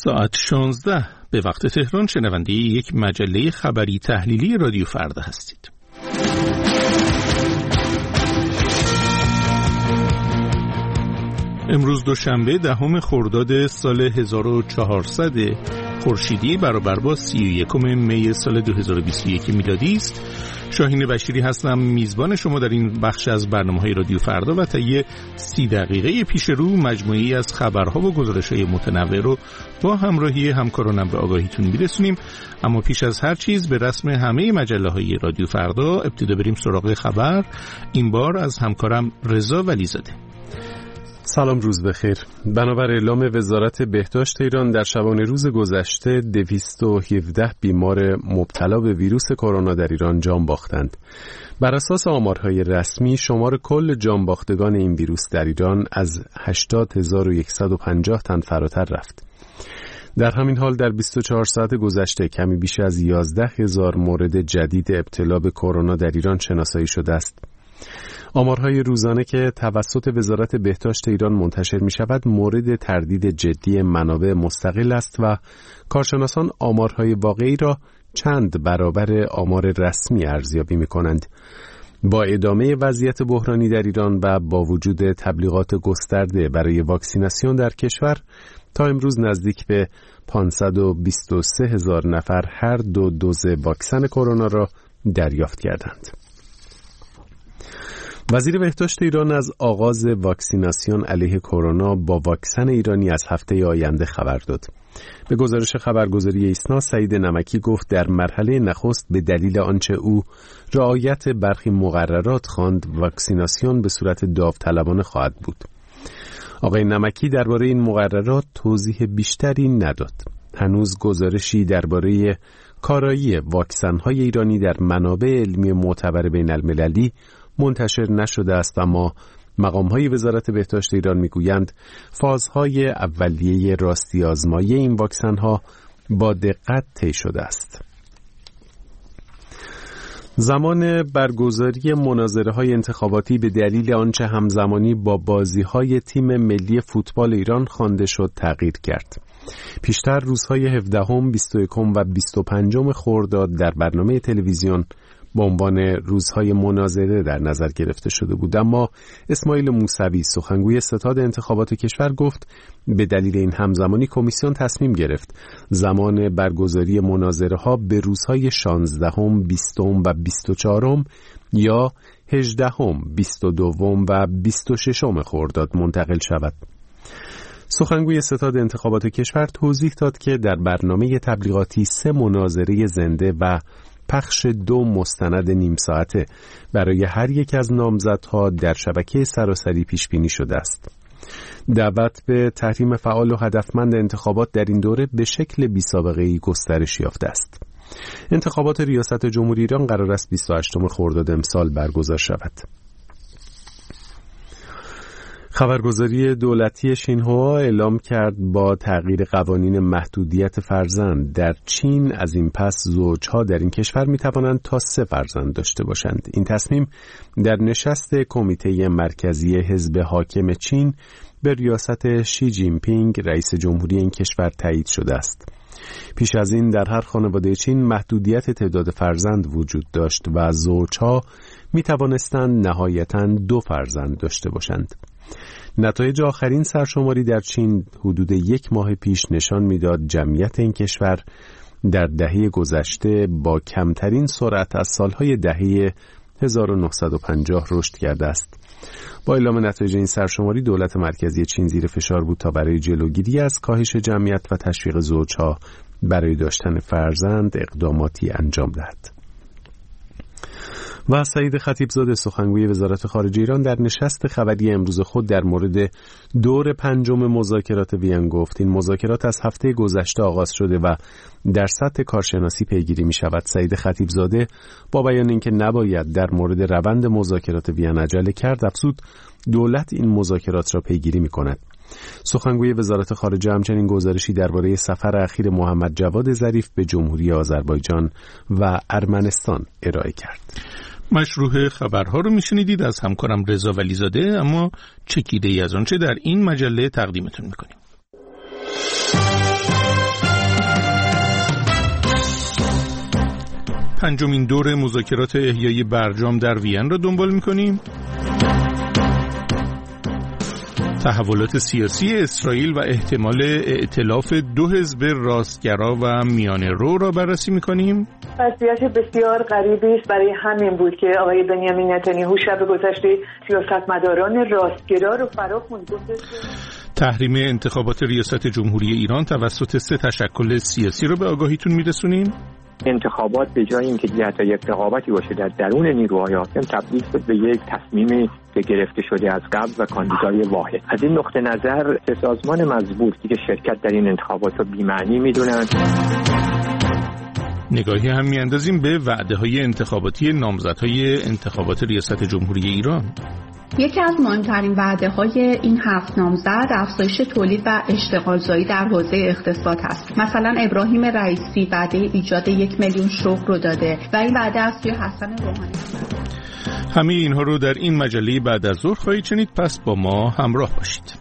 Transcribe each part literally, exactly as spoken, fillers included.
ساعت شانزده به وقت تهران شنونده یک مجله خبری تحلیلی رادیو فردا هستید. امروز دوشنبه دهم خرداد سال هزار و چهارصد خورشیدی برابر با سی و یکم می سال دو هزار و بیست و یک میلادی است. شاهین بشیری هستم، میزبان شما در این بخش از برنامه‌های رادیو فردا و طی سی دقیقه پیش رو مجموعه‌ای از خبرها و گزارش‌های متنوع رو با همراهی همکارانم به آگاهیتون میرسونیم. اما پیش از هر چیز به رسم همه مجله‌های رادیو فردا ابتدا بریم سراغ خبر، این بار از همکارم رضا ولیزاده. سلام، روز بخیر. بنابر اعلام وزارت بهداشت ایران در شبانه روز گذشته دویست و هفده بیمار مبتلا به ویروس کرونا در ایران جان باختند. بر اساس آمارهای رسمی شمار کل جان باختگان این ویروس در ایران از هشتاد هزار و صد و پنجاه تن فراتر رفت. در همین حال در بیست و چهار ساعت گذشته کمی بیش از یازده هزار مورد جدید ابتلا به کرونا در ایران شناسایی شده است. آمارهای روزانه که توسط وزارت بهداشت ایران منتشر می شود مورد تردید جدی منابع مستقل است و کارشناسان آمارهای واقعی را چند برابر آمار رسمی ارزیابی می کنند. با ادامه وضعیت بحرانی در ایران و با وجود تبلیغات گسترده برای واکسیناسیون در کشور، تا امروز نزدیک به پانصد و بیست و سه هزار نفر هر دو دوز واکسن کرونا را دریافت کردند. وزیر بهداشت ایران از آغاز واکسیناسیون علیه کرونا با واکسن ایرانی از هفته آینده خبر داد. به گزارش خبرگزاری ایسنا، سعید نمکی گفت در مرحله نخست به دلیل آنچه او رعایت برخی مقررات خواند واکسیناسیون به صورت داوطلبانه خواهد بود. آقای نمکی درباره این مقررات توضیح بیشتری نداد. هنوز گزارشی درباره کارایی واکسن‌های ایرانی در منابع علمی معتبر بین المللی منتشر نشده است، اما مقام‌های وزارت بهداشت ایران می‌گویند فازهای اولیه راستی آزمایی این واکسن‌ها با دقت طی شده است. زمان برگزاری مناظره‌های انتخاباتی به دلیل آنچه همزمانی با بازی‌های تیم ملی فوتبال ایران خوانده شد تغییر کرد. پیشتر روزهای هفدهم، بیست و یکم و بیست و پنجم خرداد در برنامه تلویزیون به عنوان روزهای مناظره در نظر گرفته شده بود، اما اسماعیل موسوی سخنگوی ستاد انتخابات کشور گفت به دلیل این همزمانی کمیسیون تصمیم گرفت زمان برگزاری مناظره ها به روزهای شانزدهم، بیستم و بیست و چهارم یا هجدهم، بیست و دوم و بیست و ششم خرداد منتقل شود. سخنگوی ستاد انتخابات کشور توضیح داد که در برنامه تبلیغاتی سه مناظره زنده و پخش دو مستند نیم ساعته برای هر یک از نامزدها در شبکه سراسری پیش بینی شده است. دعوت به تحریم فعال و هدفمند انتخابات در این دوره به شکل بی‌سابقه‌ای گسترش یافته است. انتخابات ریاست جمهوری ایران قرار است بیست و هشتم خرداد امسال برگزار شود. خبرگزاری دولتی شینهوا اعلام کرد با تغییر قوانین محدودیت فرزند در چین از این پس زوجها در این کشور می توانند تا سه فرزند داشته باشند. این تصمیم در نشست کمیته مرکزی حزب حاکم چین به ریاست شی جین پینگ رئیس جمهوری این کشور تایید شده است. پیش از این در هر خانواده چین محدودیت تعداد فرزند وجود داشت و زوجها می توانستند نهایتاً دو فرزند داشته باشند. نتایج آخرین سرشماری در چین حدود یک ماه پیش نشان میداد جمعیت این کشور در دهه گذشته با کمترین سرعت از سالهای دهه هزار و نهصد و پنجاه رشد کرده است. با اعلام نتایج این سرشماری دولت مرکزی چین زیر فشار بود تا برای جلوگیری از کاهش جمعیت و تشویق زوجها برای داشتن فرزند اقداماتی انجام دهد. و سعید خطیبزاده سخنگوی وزارت خارجه ایران در نشست خبری امروز خود در مورد دور پنجم مذاکرات وین گفت این مذاکرات از هفته گذشته آغاز شده و در سطح کارشناسی پیگیری می شود. سعید خطیبزاده با بیان اینکه نباید در مورد روند مذاکرات وین عجله کرد افزود دولت این مذاکرات را پیگیری می کند. سخنگوی وزارت خارجه همچنین گزارشی درباره سفر اخیر محمد جواد ظریف به جمهوری آذربایجان و ارمنستان ارائه کرد. مشروع خبرها رو میشنیدید از همکارم رضا ولیزاده، اما چکیده ای از آنچه در این مجله تقدیمتون میکنیم. پنجمین دور مذاکرات احیای برجام در وین را دنبال می‌کنیم. تحولات سیاسی اسرائیل و احتمال ائتلاف دو حزب راستگرا و میانه رو را بررسی می‌کنیم. وضعیت بسیار غریبی است. برای همین بود که آقای بنیامین نتانیاهو شب گذشته سیاستمداران راستگرا رو فرا خوند. تحریم انتخابات ریاست جمهوری ایران توسط سه تشکل سیاسی رو به آگاهیتون میرسونیم. انتخابات به جای اینکه حتی یک رقابتی باشه در درون نیروهای حاکم، تبدیل شد به یک تصمیمی که گرفته شده از قبل و کاندیدای واحد. از این نقطه نظر سازمان مزبور که شرکت در این انتخابات رو بی‌معنی میدونن. نگاهی هم میاندازیم به وعده‌های انتخاباتی نامزدهای انتخابات ریاست جمهوری ایران. یکی از مهمترین وعده‌های این هفت نامزد افزایش تولید و اشتغالزایی در حوزه اقتصاد است. مثلا ابراهیم رئیسی وعده ایجاد یک میلیون شغل رو داده و این وعده از سوی حسن روحانی. همه اینها رو در این مجله بعد از ظهر خواهید شنید، پس با ما همراه باشید.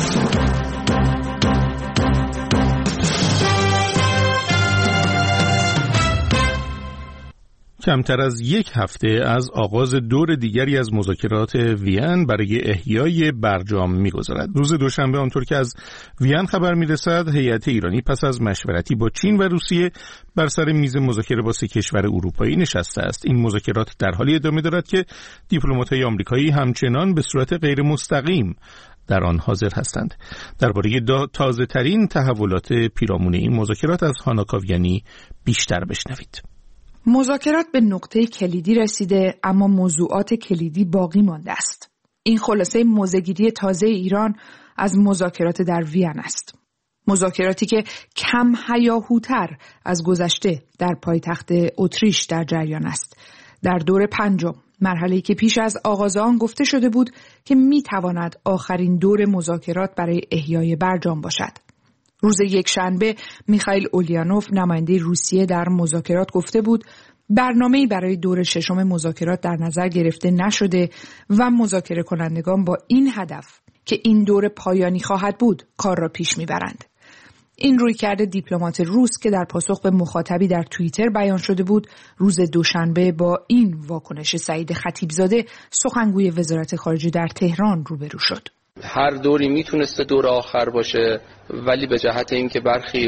کمتر از یک هفته از آغاز دور دیگری از مذاکرات وین برای احیای برجام می‌گذرد. روز دوشنبه آنطور که از وین خبر می‌رسد، هیئت ایرانی پس از مشورتی با چین و روسیه بر سر میز مذاکره با سه کشور اروپایی نشسته است. این مذاکرات در حالی ادامه دارد که دیپلمات‌های آمریکایی همچنان به صورت غیر مستقیم در آن حاضر هستند. درباره تازه‌ترین تحولات پیرامون این مذاکرات از هانا کاویانی بیشتر بشنوید. مذاکرات به نقطه کلیدی رسیده، اما موضوعات کلیدی باقی مانده است. این خلاصه موضع‌گیری تازه ایران از مذاکرات در وین است. مذاکراتی که کم هیاهوتر از گذشته در پایتخت اتریش در جریان است. در دور پنجم، مرحله‌ای که پیش از آغاز آن گفته شده بود که می‌تواند آخرین دور مذاکرات برای احیای برجام باشد. روز یکشنبه میخائیل اولینوف نماینده روسیه در مذاکرات گفته بود برنامه‌ای برای دور ششم مذاکرات در نظر گرفته نشده و مذاکره کنندگان با این هدف که این دور پایانی خواهد بود کار را پیش میبرند. این رویکرد دیپلمات روس که در پاسخ به مخاطبی در توییتر بیان شده بود، روز دوشنبه با این واکنش سعید خطیبزاده سخنگوی وزارت خارجه در تهران روبرو شد. هر دوری میتونسته دور آخر باشه، ولی به جهت اینکه برخی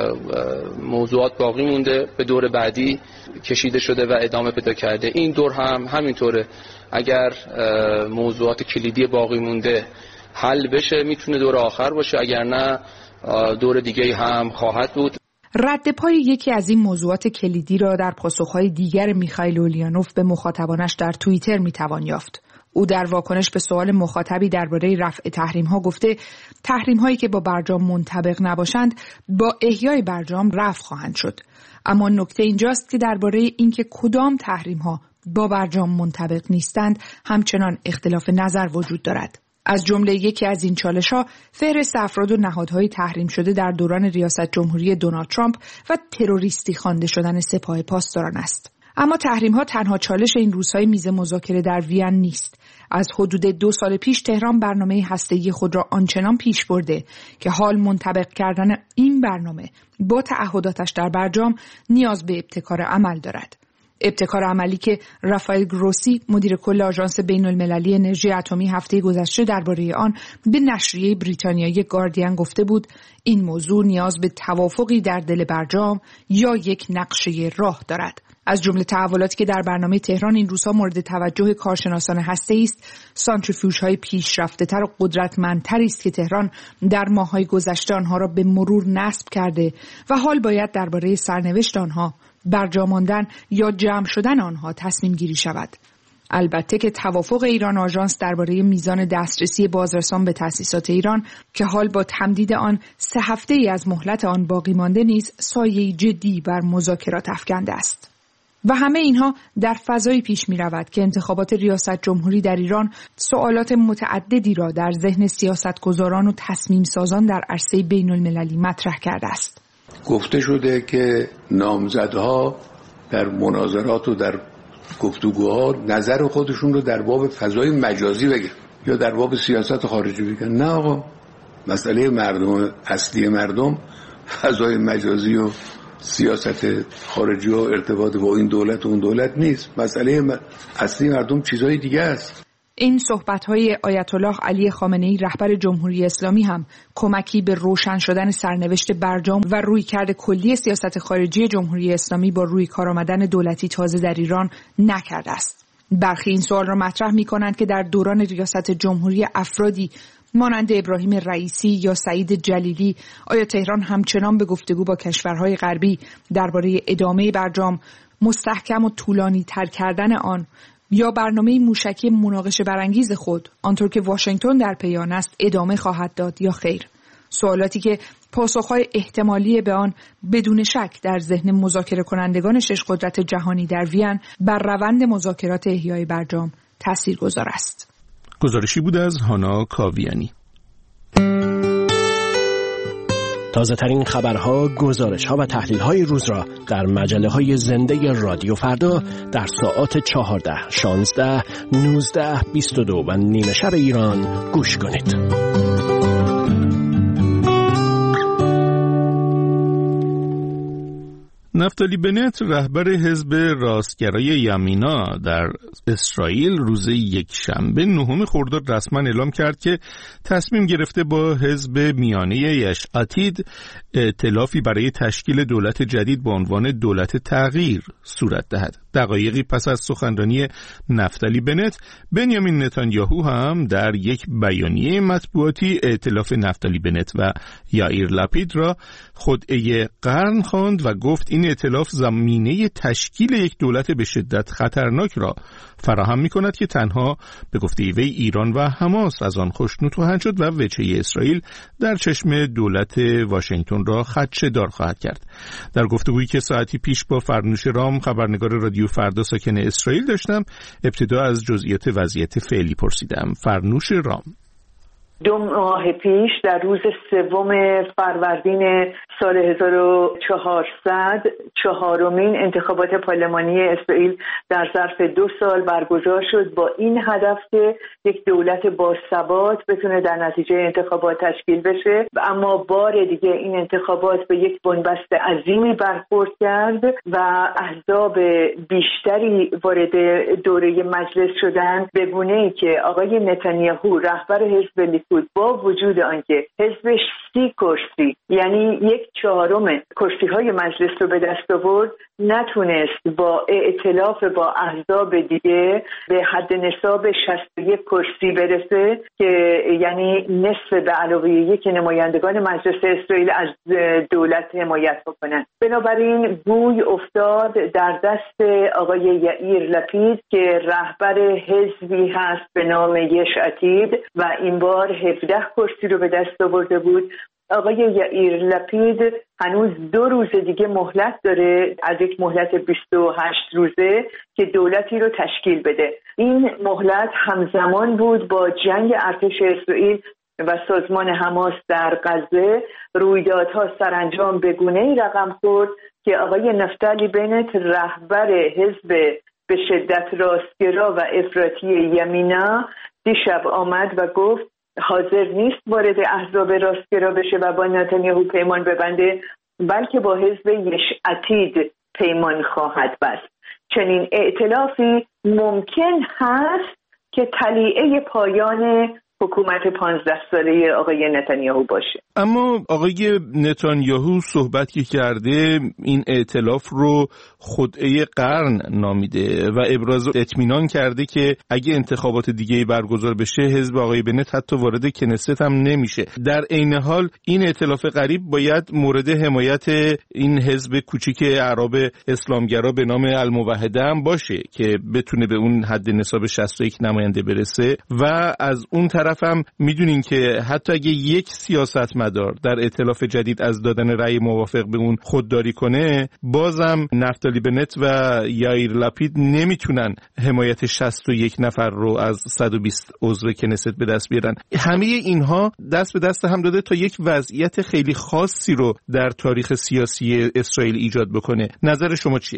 موضوعات باقی مونده به دور بعدی کشیده شده و ادامه پیدا کرده. این دور هم همینطوره. اگر موضوعات کلیدی باقی مونده حل بشه میتونه دور آخر باشه، اگر نه دور دیگه هم خواهد بود. رد پای یکی از این موضوعات کلیدی را در پاسخهای دیگر میخائیل اولینوف به مخاطبانش در توییتر میتوان یافت. او در واکنش به سوال مخاطبی درباره رفع تحریم‌ها گفته تحریم‌هایی که با برجام منطبق نباشند با احیای برجام رفع خواهند شد. اما نکته اینجاست که درباره اینکه کدام تحریم‌ها با برجام منطبق نیستند همچنان اختلاف نظر وجود دارد. از جمله یکی از این چالش‌ها فهرست افراد و نهادهای تحریم شده در دوران ریاست جمهوری دونالد ترامپ و تروریستی خوانده شدن سپاه پاسداران است. اما تحریم‌ها تنها چالش این روزهای میز مذاکره در وین نیست. از حدود دو سال پیش تهران برنامه هسته‌ای خود را آنچنان پیش برده که حال منطبق کردن این برنامه با تعهداتش در برجام نیاز به ابتکار عمل دارد. ابتکار عملی که رافائل گروسی مدیر کل آژانس بین‌المللی انرژی اتمی هفته گذشته درباره آن به نشریه بریتانیایی گاردین گفته بود این موضوع نیاز به توافقی در دل برجام یا یک نقشه راه دارد. از جمله تحولاتی که در برنامه تهران این روزها مورد توجه کارشناسان هسته‌ای است، سانتریفیوژهای پیشرفته‌تر و قدرتمندتری است که تهران در ماه‌های گذشته آنها را به مرور نصب کرده و حال باید درباره سرنوشت آنها، برجا ماندن یا جمع شدن آنها تصمیم گیری شود. البته که توافق ایران آژانس درباره میزان دسترسی بازرسان به تأسیسات ایران که حال با تمدید آن سه هفته ای از مهلت آن باقی مانده نیز سایه جدی بر مذاکرات افکنده است. و همه اینها در فضایی پیش می رود که انتخابات ریاست جمهوری در ایران سوالات متعددی را در ذهن سیاستگزاران و تصمیم سازان در عرصه بین المللی مطرح کرده است. گفته شده که نامزدها در مناظرات و در گفتگوها نظر خودشون رو در باب فضای مجازی بگن یا در باب سیاست خارجی بگن. نه آقا، مسئله مردم اصلی مردم فضای مجازی و سیاست خارجی و ارتباط با این دولت و اون دولت نیست. مسئله اصلی مردم چیزهای دیگه است. این صحبت‌های آیت الله علی خامنه‌ای رهبر جمهوری اسلامی هم کمکی به روشن شدن سرنوشت برجام و رویکرد کلی سیاست خارجی جمهوری اسلامی با روی کار آمدن دولتی تازه در ایران نکرده است. برخی این سوال را مطرح می‌کنند که در دوران ریاست جمهوری افرادی مانند ابراهیم رئیسی یا سعید جلیلی آیا تهران همچنان به گفتگو با کشورهای غربی درباره ادامه برجام، مستحکم و طولانی تر کردن آن یا برنامه موشکی مناقشه برانگیز خود آنطور که واشنگتن در پی آن است ادامه خواهد داد یا خیر؟ سوالاتی که پاسخهای احتمالی به آن بدون شک در ذهن مذاکره کنندگان شش قدرت جهانی در وین بر روند مذاکرات احیای برجام تاثیرگذار است. گزارشی بود از هانا کاویانی. تازه ترین خبرها، گزارش‌ها و تحلیل‌های روز را در مجله‌های زنده رادیو فردا در ساعات چهارده، شانزده، نوزده، بیست و دو و نیمه شب ایران گوش کنید. نفتالی بنت رهبر حزب راستگرای یمینا در اسرائیل روز یکشنبه نهم خرداد رسما اعلام کرد که تصمیم گرفته با حزب میانه یش عتید ائتلافی برای تشکیل دولت جدید با عنوان دولت تغییر صورت دهد. دقایقی پس از سخنرانی نفتالی بنت، بنیامین نتانیاهو هم در یک بیانیه مطبوعاتی ائتلاف نفتالی بنت و یائیر لپید را خدعه قرن خواند و گفت این ائتلاف زمینه تشکیل یک دولت به شدت خطرناک را فراهم می‌کند که تنها به گفته وی ایران و حماس از آن خوشنود خواهند شد و وجهه اسرائیل در چشم دولت واشنگتن را خدشه‌دار خواهد کرد. در گفتگویی که ساعتی پیش با فرنوش رام خبرنگار رادیو فردا ساکن اسرائیل داشتم، ابتدا از جزئیات وضعیت فعلی پرسیدم. فرنوش رام: دو ماه پیش در روز سوم فروردین سال هزار و چهارصد چهارمین انتخابات پارلمانی اسرائیل در ظرف دو سال برگزار شد با این هدف که یک دولت باثبات بتونه در نتیجه انتخابات تشکیل بشه، اما بار دیگه این انتخابات به یک بنبست عظیمی برخورد کرد و احزاب بیشتری وارد دوره مجلس شدند، به گونه‌ای که آقای نتانیاهو رهبر حزب با وجود آنکه حزبش سی کرسی یعنی یک چهارم کرسی های مجلس رو به دست آورد، نتونست با ائتلاف با احزاب دیگه به حد نصاب شصت و یک کرسی برسه که یعنی نصف به علاوه یک نمایندگان مجلس اسرائیل از دولت حمایت بکنن. بنابراین گوی افتاد در دست آقای یائیر لپید که رهبر حزبی هست به نام یش عتید و این بار هفده کرسی رو به دست آورده بود. آقای یائیر لپید هنوز دو روز دیگه مهلت داره از یک مهلت بیست و هشت روزه که دولتی رو تشکیل بده. این مهلت همزمان بود با جنگ ارتش اسرائیل و سازمان حماس در غزه. رویدادها سرانجام به گونه‌ای رقم خورد که آقای نفتالی بنت رهبر حزب به شدت راستگرا و افراطی یمینا دیشب آمد و گفت حاضر نیست وارد احزاب راستگرا بشه و با نتانیاهو پیمان ببنده، بلکه با حزب یش عتید پیمان خواهد بست. چنین ائتلافی ممکن هست که طلیعه پایان حکومت پانزده ساله آقای نتانیاهو باشه. اما آقای نتانیاهو صحبتی کرده این ائتلاف رو خدعه قرن نامیده و ابراز اطمینان کرده که اگه انتخابات دیگه برگزار بشه حزب آقای بنت حتی وارد کنست هم نمیشه. در عین حال این ائتلاف غریب باید مورد حمایت این حزب کوچیک اعراب اسلامگرا به نام الموحده هم باشه که بتونه به اون حد نصاب شصت و یک نماینده برسه و از اون طرف هم میدونین که حتی اگه یک سیاستمدار در ائتلاف جدید از دادن رأی موافق به اون خودداری کنه، بازم نفتالی بنت و یائیر لپید نمیتونن حمایت شصت و یک نفر رو از صد و بیست عضو کنست به دست بیارن. همه اینها دست به دست هم داده تا یک وضعیت خیلی خاصی رو در تاریخ سیاسی اسرائیل ایجاد بکنه. نظر شما چیه؟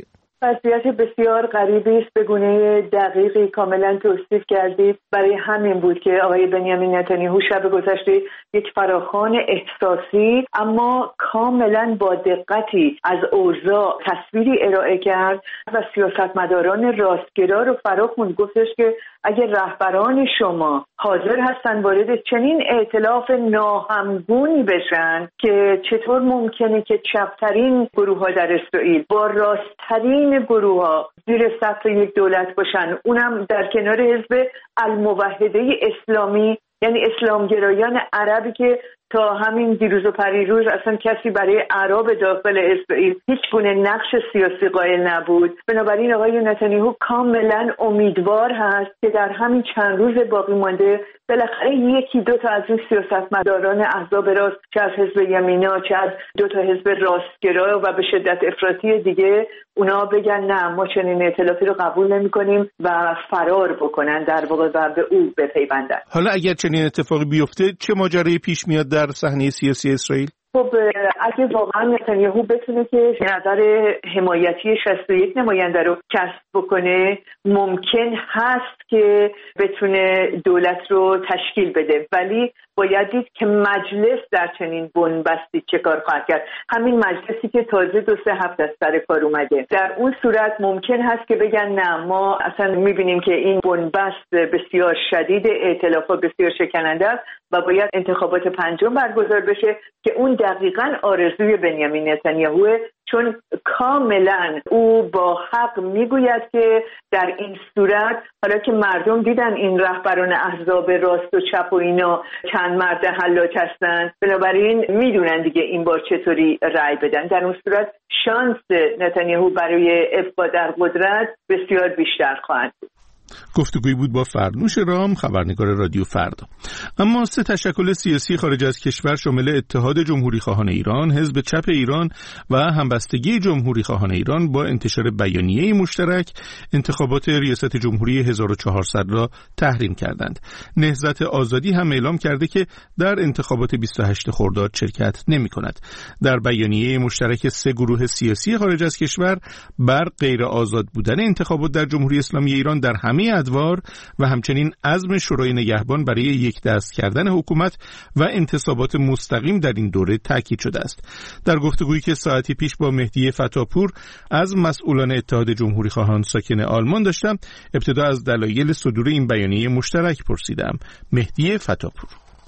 وضعیت بسیار غریبی است، به گونه دقیقی کاملا توصیف کردید. برای همین بود که آقای بنیامین نتانیاهو شب گذشته یک فراخوان احساسی اما کاملا با دقتی از اوضاع تصویری ارائه کرد و سیاستمداران راستگرا رو فراخوند. گفتش که اگر رهبران شما حاضر هستن وارد چنین ائتلاف ناهمگونی بشن که چطور ممکنه که چپترین گروه ها در اسرائیل با راستترین گروه ها زیر صف یک دولت باشن، اونم در کنار حزب الموحده اسلامی، یعنی اسلامگرایان عربی که تا همین دیروز و پریروز اصلا کسی برای اعراب داخل اسرائیل هیچ گونه نقش سیاسی قائل نبود. بنابراین آقای نتانیاهو کاملا امیدوار هست که در همین چند روز باقی مانده بالاخره یکی دو تا از این سیاستمداران احزاب راست، چه از حزب یمینا چه از دو تا حزب راستگرا و به شدت افراطی دیگه، اونا بگن نه ما چنین ائتلافی رو قبول نمی‌کنیم و فرار بکنن در واقع و به او بپیوندن. حالا اگر چنین اتفاقی بیفته چه ماجرایی پیش میاد در صحنه سیاسی اسرائیل؟ خب اگه واقعا نتانیاهو بتونه که نظر حمایتی شصت و یک نماینده رو کسب بکنه، ممکن هست که بتونه دولت رو تشکیل بده، ولی باید دید که مجلس در چنین بنبستی چه کار خواهد کرد. همین مجلسی که تازه دو سه هفته از سر کار اومده، در اون صورت ممکن هست که بگن نه ما اصلا میبینیم که این بنبست بسیار شدید، ائتلافات بسیار شکننده است و باید انتخابات پنجم برگزار بشه که اون دقیقاً آرزوی بنیامین نتانیاهوه، چون کاملا او با حق میگوید که در این صورت حالا که مردم دیدن این رهبران احزاب راست و چپ و اینا چند مرد حلاج هستن، بنابراین میدونن دیگه این بار چطوری رأی بدن، در اون صورت شانس نتانیاهو برای ابقا در قدرت بسیار بیشتر خواهد بود. گفتگویی بود با فرنوش رام، خبرنگار رادیو فردا. اما سه تشکل سیاسی خارج از کشور شامل اتحاد جمهوری خواهان ایران، حزب چپ ایران و همبستگی جمهوری خواهان ایران با انتشار بیانیه مشترک انتخابات ریاست جمهوری هزار و چهارصد را تحریم کردند. نهضت آزادی هم اعلام کرده که در انتخابات بیست و هشتم خرداد شرکت نمی‌کند. در بیانیه مشترک سه گروه سیاسی خارج از کشور بر غیر آزاد بودن انتخابات در جمهوری اسلامی ایران در همه ادوار و همچنین عزم شورای نگهبان برای یک دست کردن حکومت و انتصابات مستقیم در این دوره تاکید شده است. در گفتگویی که ساعتی پیش با مهدی فتاپور از مسئولان اتحاد جمهوری خواهان ساکن آلمان داشتم، ابتدا از دلایل صدور این بیانیه مشترک پرسیدم. مهدی فتاپور: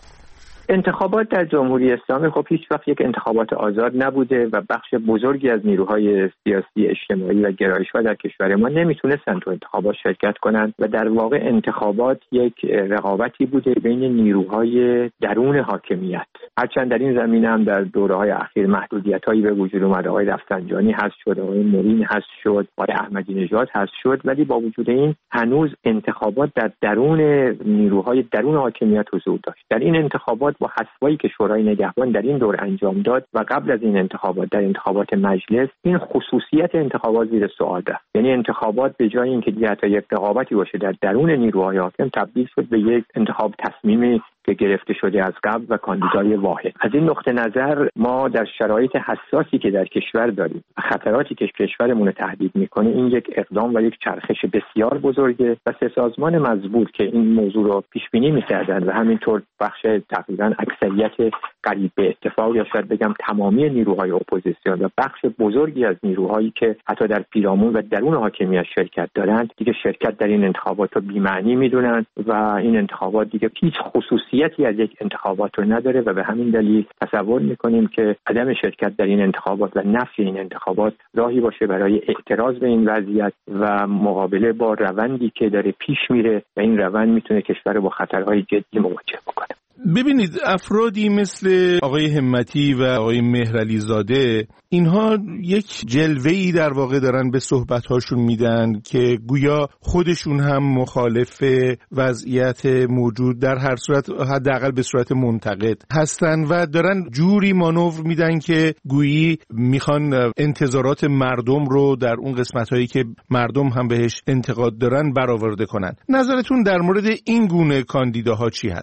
انتخابات در جمهوری اسلامی خب هیچ وقت یک انتخابات آزاد نبوده و بخش بزرگی از نیروهای سیاسی، اجتماعی و گرایش‌ها در کشور ما نمیتونستن تو انتخابات شرکت کنند و در واقع انتخابات یک رقابتی بوده بین نیروهای درون حاکمیت. هرچند در این زمینه هم در دوره‌های اخیر محدودیت‌هایی به وجود اومد، آقای رفسنجانی حذف شد، آقای مرین حذف شد، آقای احمدی نژاد حذف شد، ولی با وجود این هنوز انتخابات در درون نیروهای درون حاکمیت حضور داشت. در این انتخابات با حسابی که شورای نگهبان در این دور انجام داد و قبل از این انتخابات در انتخابات مجلس، این خصوصیت انتخابات زیر سوال رفت. یعنی انتخابات به جای اینکه حتی یک رقابتی باشه در درون نیروهای حاکم، تبدیل شد به یک انتخاب تصمیمی که گرفته شده از قبل و کاندیدای واحد. از این نقطه نظر ما در شرایط حساسی که در کشور داریم و خطراتی که کشورمون رو تهدید میکنه، این یک اقدام و یک چرخش بسیار بزرگه و سه سازمان مضبوط که این موضوع رو پیش بینی می‌کردن و همینطور بخش تقریبا اکثریت قریب به اتفاق یا شاید بگم تمامی نیروهای اپوزیسیون و بخش بزرگی از نیروهایی که حتی در پیرامون و درون حاکمیت شرکت دارند، دیگه شرکت در این انتخابات رو بی‌معنی می‌دونن و این انتخابات دیگه هیچ خصوصیتی از یک انتخابات رو نداره و به همین دلیل تصور می‌کنیم که عدم شرکت در این انتخابات و نفی این انتخابات راهی باشه برای اعتراض به این وضعیت و مقابله با روندی که داره پیش میره و این روند میتونه کشور رو با خطرهای جدی مواجه بکنه. ببینید، افرادی مثل آقای همتی و آقای مهرعلی زاده، اینها یک جلوه‌ای در واقع دارن به صحبت‌هاشون میدن که گویا خودشون هم مخالف وضعیت موجود در هر صورت، حداقل به صورت منتقد هستن و دارن جوری مانور میدن که گویی میخوان انتظارات مردم رو در اون قسمت‌هایی که مردم هم بهش انتقاد دارن برآورده کنن. نظرتون در مورد این گونه کاندیداها چی هست؟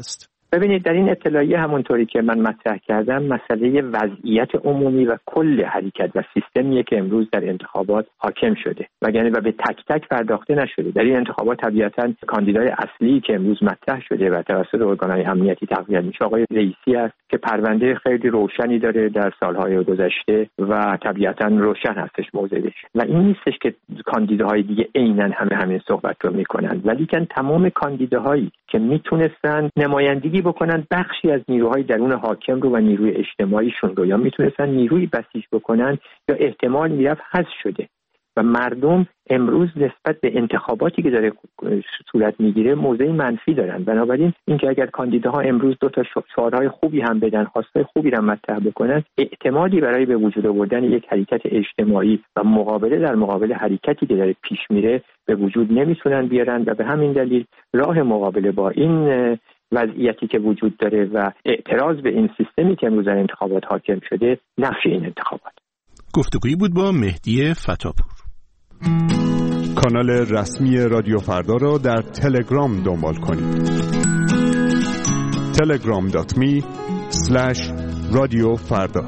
ببینید در این اطلاعیه همونطوری که من مطرح کردم مسئله وضعیت عمومی و کل حرکت و سیستمیه که امروز در انتخابات حاکم شده وگرنه و به تک تک پرداخته نشده. در این انتخابات طبیعتاً کاندیدای اصلی که امروز مطرح شده و توسط ارگان‌های امنیتی تقویت میشه آقای رئیسی است که پرونده خیلی روشنی داره در سالهای گذشته و طبیعتاً روشن هستش موضعش و این نیستش که کاندیداهای دیگه عیناً همه همین صحبت رو میکنن، ولی که تمام کاندیداهایی که میتونستن نمایندگی بکنن بخشی از نیروهای درون حاکم رو و نیروی اجتماعیشون رو یا میتونستن نیروی بسیج بکنن یا احتمال میرفت حذف شده و مردم امروز نسبت به انتخاباتی که داره صورت میگیره موضع منفی دارن. بنابراین اینکه اگر کاندیداها امروز دو تا شعارهای خوبی هم بدن، خواستای خوبی هم مطرح بکنن، اعتمادی برای به وجود آوردن یک حرکت اجتماعی و مقابله در مقابل حرکتی که داره پیش میره به وجود نمیتونن بیارن و به همین دلیل راه مقابله با این وضعیتی که وجود داره و اعتراض به این سیستمی که امروز در انتخابات حاکم شده نقش این انتخابات. گفتگویی بود با مهدی فتاپور. کانال رسمی رادیو فردا را در تلگرام دنبال کنید. تلگرام دات می اسلش رادیو فردا.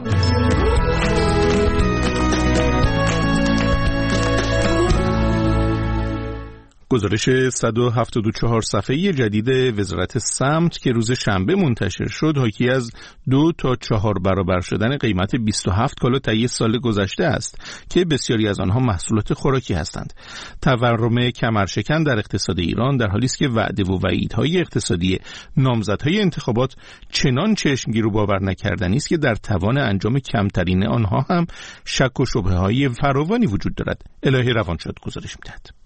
گزارش صد و هفتاد و چهار صفحه‌ای جدید وزارت سمت که روز شنبه منتشر شد حاکی از دو تا چهار برابر شدن قیمت بیست و هفت کالا طی سال گذشته است که بسیاری از آنها محصولات خوراکی هستند. تورم کمرشکن در اقتصاد ایران در حالی است که وعده و وعیدهای اقتصادی نامزدهای انتخابات چنان چشمگیر و باور نکردنی است که در توان انجام کمترین آنها هم شک و شبهه‌های فراوانی وجود دارد. الهی روانشاد گزارش می‌دهد.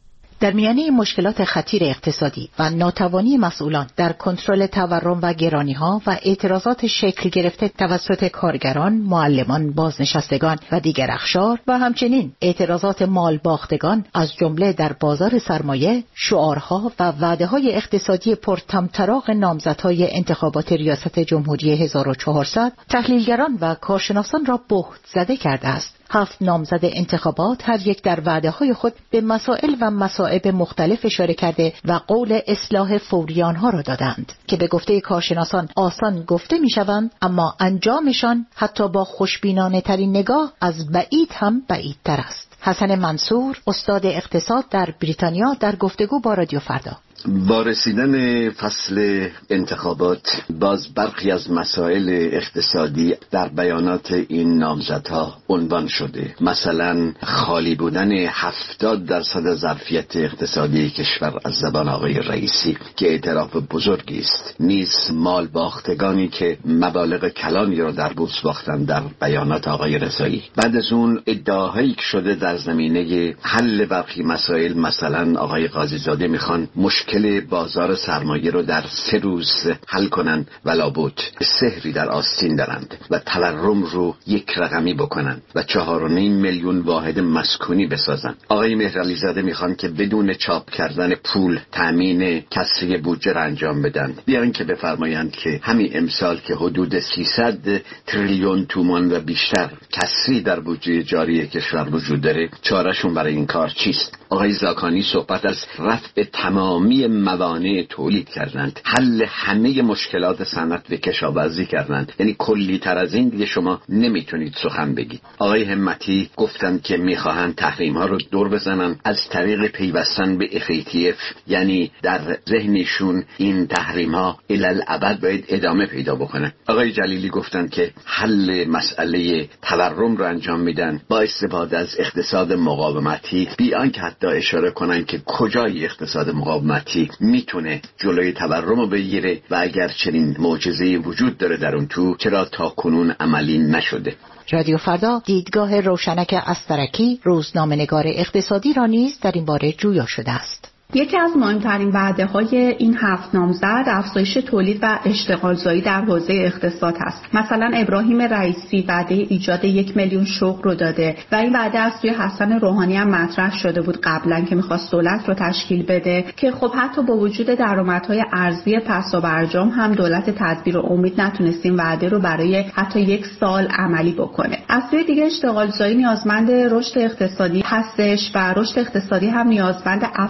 در میانه مشکلات خطیر اقتصادی و ناتوانی مسئولان در کنترل تورم و گرانی‌ها و اعتراضات شکل گرفته توسط کارگران، معلمان، بازنشستگان و دیگر اقشار و همچنین اعتراضات مال باختگان از جمله در بازار سرمایه، شعارها و وعده‌های اقتصادی پرطمطراق نامزدهای انتخابات ریاست جمهوری هزار و چهارصد، تحلیلگران و کارشناسان را بهت زده کرده است. هفت نامزد انتخابات هر یک در وعده‌های خود به مسائل و مصائب مختلف اشاره کرده و قول اصلاح فوری آنها را دادند که به گفته کارشناسان آسان گفته می‌شوند اما انجامشان حتی با خوشبینانه ترین نگاه از بعید هم بعیدتر است. حسن منصور، استاد اقتصاد در بریتانیا، در گفتگو با رادیو فردا: با رسیدن فصل انتخابات باز برخی از مسائل اقتصادی در بیانات این نامزدها عنوان شده. مثلا خالی بودن هفتاد درصد ظرفیت اقتصادی کشور از زبان آقای رئیسی که اعتراف بزرگی است. نیز مال باختگانی که مبالغ کلانی را در بورس باختند در بیانات آقای رضایی. بعد از اون ادعاهایی که شده در زمینه حل برخی مسائل، مثلا آقای قاضی زاده میخوان مشکل مشکل بازار سرمایه رو در سه روز حل کنن و لابد سحری در آستین دارند و تورم رو یک رقمی بکنن و چهار و نیم میلیون واحد مسکونی بسازن. آقای مهرعلی زاده میخوان که بدون چاپ کردن پول تامین کسری بودجه را انجام بدن، بیان که بفرمایند که همین امسال که حدود سیصد تریلیون تومان و بیشتر کسری در بودجه جاری کشور وجود داره، چارهشون برای این کار چیست؟ آقای زاکانی صحبت از رفع تمامی موانع تولید کردند، حل همه مشکلات صنعت و کشاورزی کردند. یعنی کلی تر از این دیگه شما نمیتونید سخن بگید. آقای همتی گفتند که میخواهند تحریم ها رو دور بزنن از طریق پیوستن به اف ای تی اف، یعنی در ذهنشون این تحریم ها الالعبد باید ادامه پیدا بکنن. آقای جلیلی گفتند که حل مسئله تورم رو انجام میدن با استفاده از اقتصاد مقاومتی، بی آنکه حتی اشاره کنن که کجای اقتصاد مقاومتی میتونه جلوی تورم رو بگیره و اگر چنین معجزه‌ای وجود داره در اون تو، چرا تا کنون عملی نشده؟ رادیو فردا دیدگاه روشنک استرکی، روزنامه‌نگار اقتصادی را نیز در این باره جویا شده است. یکی از مهمترین وعده‌های این هفت نامزد افزایش تولید و اشتغالزایی در حوزه اقتصاد است. مثلا ابراهیم رئیسی وعده ایجاد یک میلیون شغل رو داده و این وعده از سوی حسن روحانی هم مطرح شده بود قبلا که می‌خواست دولت رو تشکیل بده که خب حتی با وجود درآمدهای ارزی پس و برجام هم دولت تدبیر و امید نتونست این وعده رو برای حتی یک سال عملی بکنه. از سوی دیگه اشتغالزایی نیازمند رشد اقتصادی هستش و رشد اقتصادی هم نیازمند افزایش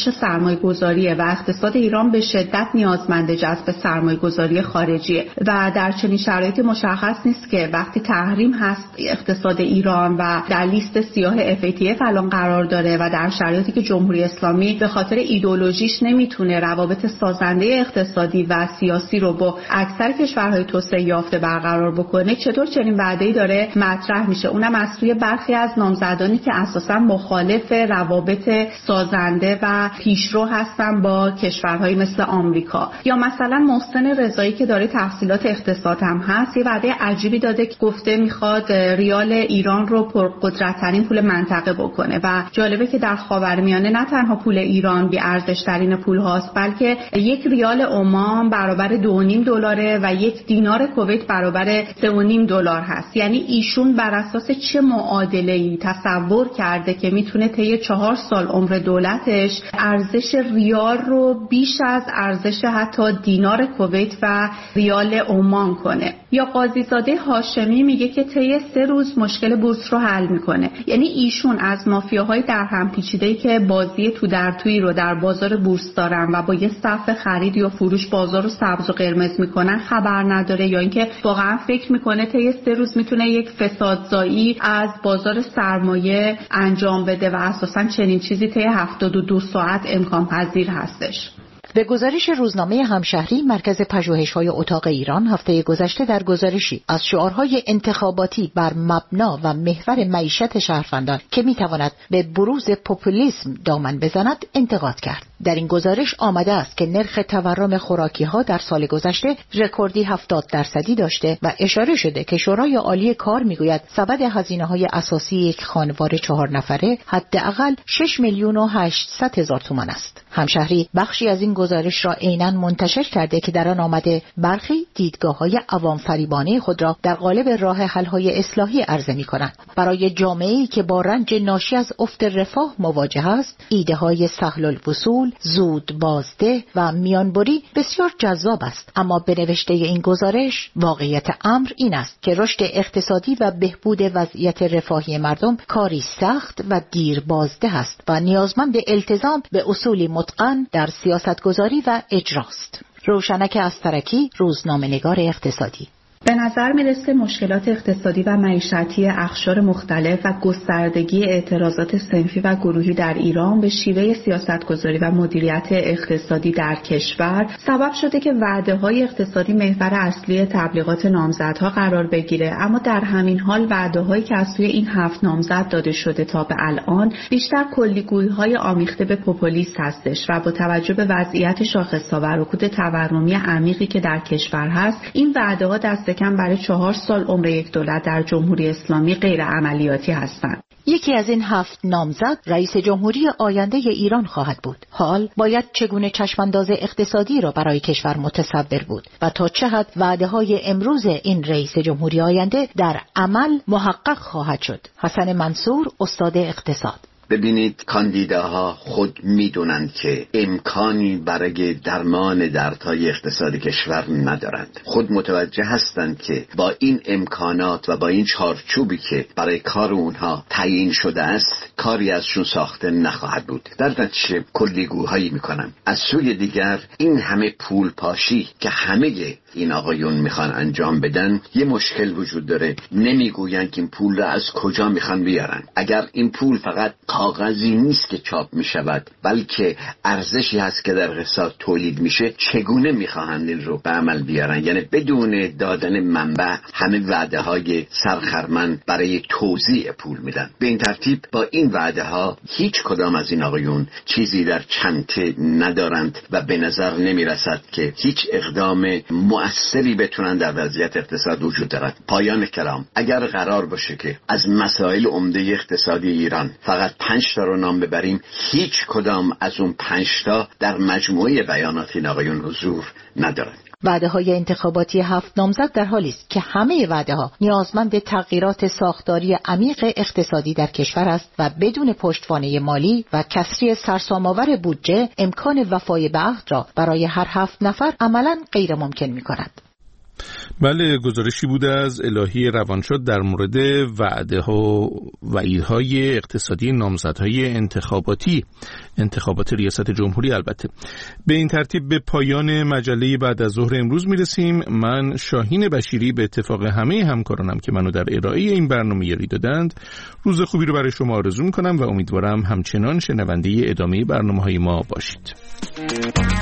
بخش سرمایه‌گذاری و اقتصاد ایران به شدت نیازمند جذب سرمایه‌گذاری خارجی و در چنین شرایطی مشخص نیست که وقتی تحریم هست اقتصاد ایران و در لیست سیاه اف ای تی اف الان قرار داره و در شرایطی که جمهوری اسلامی به خاطر ایدئولوژیش نمیتونه روابط سازنده اقتصادی و سیاسی رو با اکثر کشورهای توسعه یافته برقرار بکنه، چطور چنین وعده‌ای داره مطرح میشه، اونم از سوی برخی از نامزدانی که اساساً مخالف روابط سازنده و پیشرو هستن با کشورهای مثل آمریکا. یا مثلا محسن رضایی که داره تحصیلات اقتصاد هم هست، یه وعده عجیبی داده که گفته میخواد ریال ایران رو پرقدرت‌ترین پول منطقه بکنه و جالبه که در خاورمیانه نه تنها پول ایران بی ارزش ترین پول هاست، بلکه یک ریال عمان برابر دو و نیم دلاره و یک دینار کویت برابر سه و نیم دلار هست. یعنی ایشون بر اساس چه معادله‌ای تصور کرده که میتونه طی چهار سال عمر دولتش ارزش ریال رو بیش از ارزش حتی دینار کویت و ریال عمان کنه. یا قاضیزاده هاشمی میگه که طی سه روز مشکل بورس رو حل میکنه. یعنی ایشون از مافیاهای در هم پیچیده‌ای که بازی تو در تویی رو در بازار بورس دارن و با یه صف خرید یا فروش بازار رو سبز و قرمز میکنن خبر نداره، یا اینکه واقعا فکر میکنه طی سه روز میتونه یک فسادزایی از بازار سرمایه انجام بده و اساسا چنین چیزی طی هفتاد و دو ساعت امکان پذیر هستش. به گزارش روزنامه همشهری، مرکز پژوهش‌های اتاق ایران هفته گذشته در گزارشی از شعارهای انتخاباتی بر مبنا و محور معیشت شهروندان که می‌تواند به بروز پوپولیسم دامن بزند انتقاد کرد. در این گزارش آمده است که نرخ تورم خوراکی‌ها در سال گذشته رکوردی هفتاد درصدی داشته و اشاره شده که شورای عالی کار می‌گوید سبد هزینه‌های اساسی یک خانواده چهار نفره حداقل شش میلیون و هشتصد هزار تومان است. همشهری بخشی از این گزارش را عیناً منتشر کرده که در آن آمده برخی دیدگاه‌های عوام فریبانه خود را در قالب راه حل‌های اصلاحی عرضه می‌کنند. برای جامعه‌ای که با رنج ناشی از افت رفاه مواجه است، ایده‌های سهل الوصول، زود بازده و میانبری بسیار جذاب است، اما به نوشته این گزارش واقعیت امر این است که رشد اقتصادی و بهبود وضعیت رفاهی مردم کاری سخت و دیر بازده است و نیازمند التزام به اصولی متقن در سیاستگذاری و اجراست. روشنک استرکی، روزنامه‌نگار اقتصادی. به نظر میرسه مشکلات اقتصادی و معیشتی اقشار مختلف و گستردگی اعتراضات صنفی و گروهی در ایران به شیوه سیاستگذاری و مدیریت اقتصادی در کشور سبب شده که وعده‌های اقتصادی محور اصلی تبلیغات نامزدها قرار بگیره، اما در همین حال وعده‌هایی که از سوی این هفت نامزد داده شده تا به الان بیشتر کلیگویی‌های آمیخته به پوپولیسم هستش و با توجه به وضعیت شاخص‌ها و رکود تورمی عمیقی که در کشور هست، این وعده‌ها دست کم برای چهار سال عمر یک دولت در جمهوری اسلامی غیر عملیاتی هستند. یکی از این هفت نامزد رئیس جمهوری آینده ایران خواهد بود. حال باید چگونه چشمانداز اقتصادی را برای کشور متصور بود و تا چه حد وعده‌های امروز این رئیس جمهوری آینده در عمل محقق خواهد شد. حسن منصور، استاد اقتصاد. ببینید، کاندیداها خود میدونند که امکانی برای درمان دردهای اقتصادی کشور ندارند. خود متوجه هستند که با این امکانات و با این چارچوبی که برای کار اونها تعیین شده است کاری ازشون ساخته نخواهد بود. در نتیجه کلیگوهایی میکنن. از سوی دیگر این همه پول پاشی که همه این آقایون میخوان انجام بدن، یه مشکل وجود داره. نمیگوین که این پول را از کجا میخوان بیارن. اگر این پول فقط کاغذی نیست که چاپ میشود، بلکه ارزشی هست که در اقتصاد تولید میشه، چگونه میخواهند این رو به عمل بیارن؟ یعنی بدون دادن منبع همه وعده های سرخرمن برای توزیع پول میدن. به این ترتیب با این وعده ها هیچ کدام از این آقایون چیزی در چنته ندارند و به نظر نمیرسد که هیچ اقدام مؤثری بتونن در وضعیت اقتصاد وجود دارد. پایان کلام، اگر قرار باشه که از مسائل عمده اقتصادی ایران فقط پنج تا رو نام ببریم، هیچ کدام از اون پنج تا در مجموعه بیانات این آقایون حضور ندارند. وعده‌های انتخاباتی هفت نامزد در حالی است که همه وعده‌ها نیازمند تغییرات ساختاری عمیق اقتصادی در کشور است و بدون پشتوانه مالی و کسری سرسام‌آور بودجه امکان وفای به عهد را برای هر هفت نفر عملاً غیر ممکن می‌کند. بله، گزارشی بود از الهی روانشاد در مورد وعده ها وعیدهای اقتصادی نامزدهای انتخاباتی انتخابات ریاست جمهوری. البته به این ترتیب به پایان مجله بعد از ظهر امروز میرسیم. من شاهین بشیری به اتفاق همه همکارانم که منو در ارائه این برنامه یاری دادند روز خوبی رو برای شما آرزو میکنم و امیدوارم همچنان شنونده ادامه برنامه‌های ما باشید.